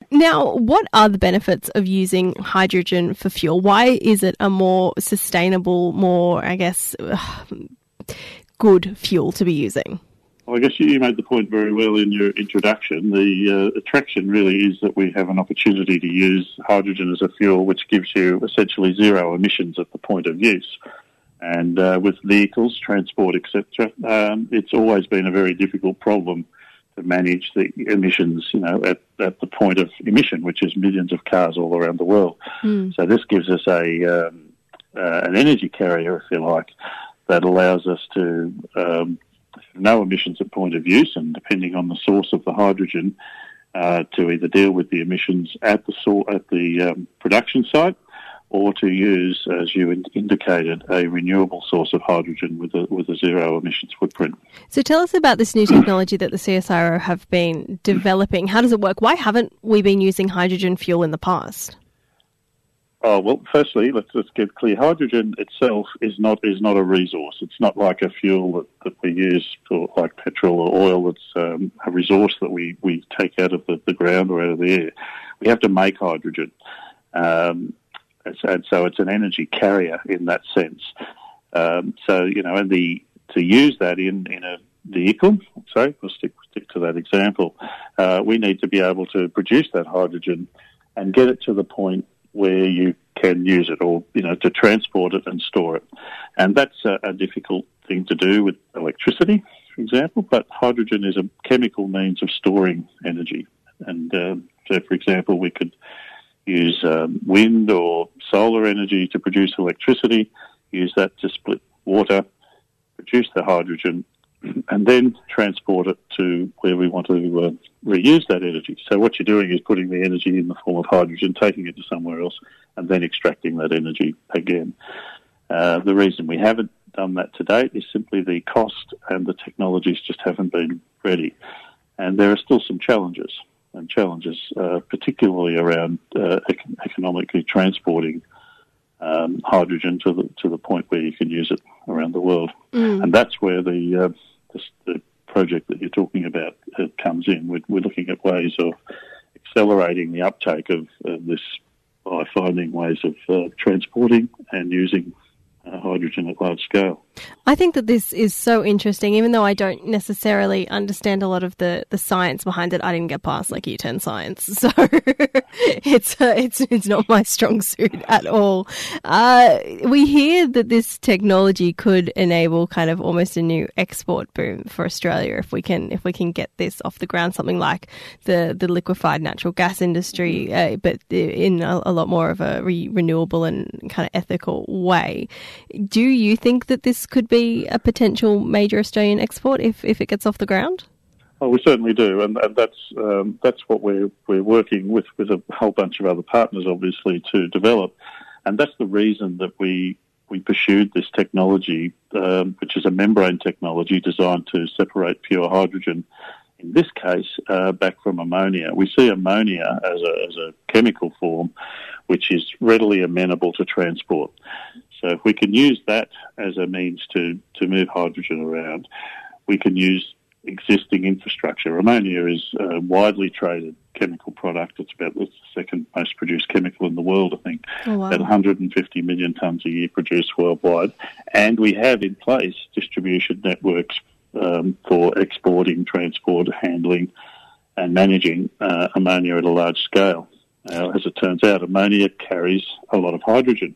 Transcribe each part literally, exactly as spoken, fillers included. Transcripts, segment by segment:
Now, what are the benefits of using hydrogen for fuel? Why is it a more sustainable, more, I guess, good fuel to be using? Well, I guess you made the point very well in your introduction. The uh, attraction really is that we have an opportunity to use hydrogen as a fuel, which gives you essentially zero emissions at the point of use. And uh, with vehicles, transport, et cetera, um, it's always been a very difficult problem to manage the emissions, you know, at, at the point of emission, which is millions of cars all around the world. Mm. So this gives us a um, uh, an energy carrier, if you like, that allows us to um, no emissions at point of use, and depending on the source of the hydrogen, uh, to either deal with the emissions at the so- at the um, production site, or to use, as you in- indicated, a renewable source of hydrogen with a with a zero emissions footprint. So tell us about this new technology that the C S I R O have been developing. How does it work? Why haven't we been using hydrogen fuel in the past? Oh, well, firstly, let's just get clear. Hydrogen itself is not is not a resource. It's not like a fuel that, that we use for like petrol or oil. It's um, a resource that we, we take out of the, the ground or out of the air. We have to make hydrogen. Um, and so it's an energy carrier in that sense. Um, so, you know, and the to use that in, in a vehicle, sorry, we'll stick, stick to that example, uh, we need to be able to produce that hydrogen and get it to the point where you can use it, or, you know, to transport it and store it. And that's a, a difficult thing to do with electricity, for example, but hydrogen is a chemical means of storing energy. And um, so, for example, we could use um, wind or solar energy to produce electricity, use that to split water, produce the hydrogen, and then transport it to where we want to uh, reuse that energy. So what you're doing is putting the energy in the form of hydrogen, taking it to somewhere else, and then extracting that energy again. Uh, the reason we haven't done that to date is simply the cost and the technologies just haven't been ready. And there are still some challenges, and challenges uh, particularly around uh, ec- economically transporting um, hydrogen to the to the point where you can use it around the world. Mm. And that's where the, uh, the, the project that you're talking about uh, comes in. We're, we're looking at ways of accelerating the uptake of uh, this by finding ways of uh, transporting and using uh, hydrogen at large scale. I think that this is so interesting, even though I don't necessarily understand a lot of the, the science behind it. I didn't get past like Year ten science, so it's uh, it's it's not my strong suit at all. Uh, we hear that this technology could enable kind of almost a new export boom for Australia if we can if we can get this off the ground. Something like the, the liquefied natural gas industry, uh, but in a, a lot more of a re- renewable and kind of ethical way. Do you think that this could be a potential major Australian export if, if it gets off the ground? Oh, we certainly do, and, and that's um, that's what we're we're working with with a whole bunch of other partners, obviously, to develop, and that's the reason that we we pursued this technology, um, which is a membrane technology designed to separate pure hydrogen. In this case, uh, back from ammonia. We see ammonia as a as a chemical form, which is readily amenable to transport. So if we can use that as a means to, to move hydrogen around, we can use existing infrastructure. Ammonia is a widely traded chemical product. It's about it's the second most produced chemical in the world, I think. Oh, wow. About one hundred fifty million tonnes a year produced worldwide. And we have in place distribution networks um, for exporting, transport, handling and managing uh, ammonia at a large scale. Uh, as it turns out, ammonia carries a lot of hydrogen.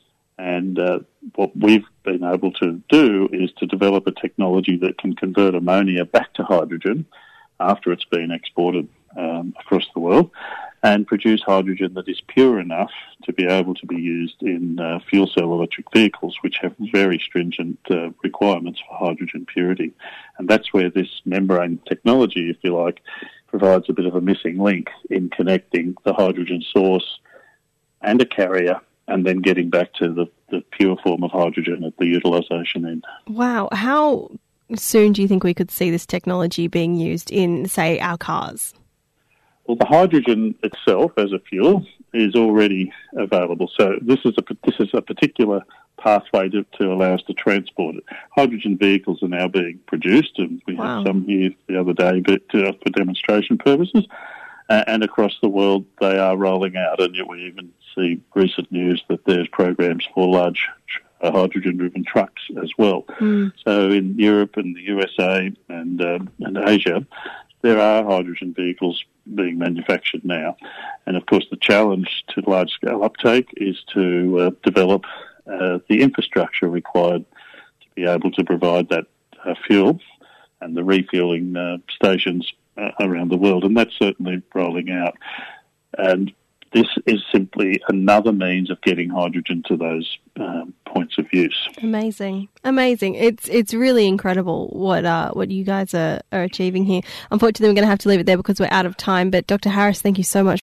And uh, what we've been able to do is to develop a technology that can convert ammonia back to hydrogen after it's been exported um, across the world and produce hydrogen that is pure enough to be able to be used in uh, fuel cell electric vehicles, which have very stringent uh, requirements for hydrogen purity. And that's where this membrane technology, if you like, provides a bit of a missing link in connecting the hydrogen source and a carrier and then getting back to the, the pure form of hydrogen at the utilisation end. Wow. How soon do you think we could see this technology being used in, say, our cars? Well, the hydrogen itself as a fuel is already available. So this is a, this is a particular pathway to, to allow us to transport it. Hydrogen vehicles are now being produced, and we wow. had some here the other day but, uh, for demonstration purposes. Uh, and across the world, they are rolling out, and we even see recent news that there's programs for large uh, hydrogen-driven trucks as well. Mm. So in Europe and the U S A and, um, and Asia, there are hydrogen vehicles being manufactured now. And of course, the challenge to large-scale uptake is to uh, develop uh, the infrastructure required to be able to provide that uh, fuel and the refueling uh, stations uh, around the world. And that's certainly rolling out. And this is simply another means of getting hydrogen to those um, points of use. Amazing, amazing! It's it's really incredible what uh, what you guys are, are achieving here. Unfortunately, we're going to have to leave it there because we're out of time. But Doctor Harris, thank you so much